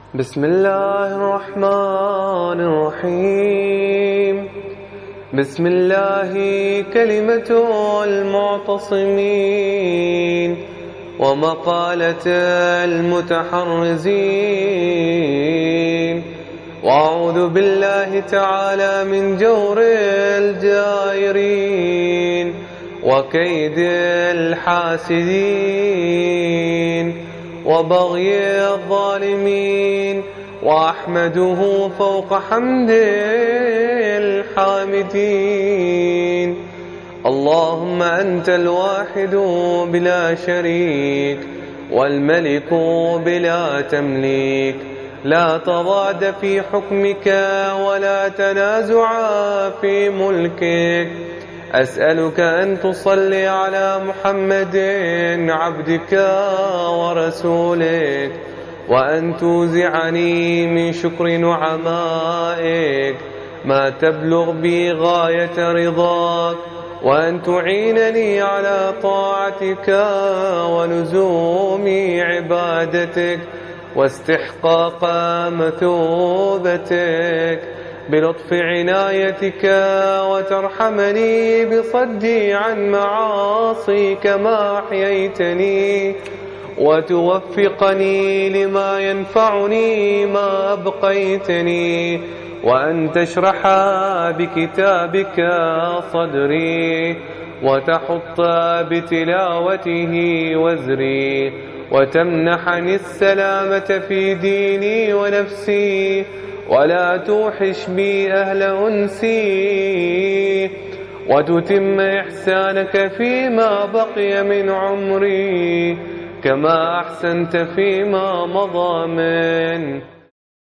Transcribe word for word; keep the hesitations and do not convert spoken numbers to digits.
بسم الله الرحمن الرحيم. بسم الله كلمة المعتصمين ومقالة المتحرزين، وأعوذ بالله تعالى من جور الجائرين وكيد الحاسدين وبغي الظالمين، وأحمده فوق حمد الحامدين. اللهم أنت الواحد بلا شريك، والملك بلا تمليك، لا تضاد في حكمك ولا تنازع في ملكك. أسألك أن تصلي على محمد عبدك ورسولك، وأن توزعني من شكر نعمائك ما تبلغ بي غاية رضاك، وأن تعينني على طاعتك ولزوم عبادتك واستحقاق مثوبتك بلطف عنايتك، وترحمني بصدي عن معاصيك ما أحييتني، وتوفقني لما ينفعني ما أبقيتني، وأن تشرح بكتابك صدري، وتحط بتلاوته وزري، وتمنحني السلامة في ديني ونفسي، ولا توحش بي أهل أنسي، وتتم إحسانك فيما بقي من عمري كما أحسنت فيما مضى من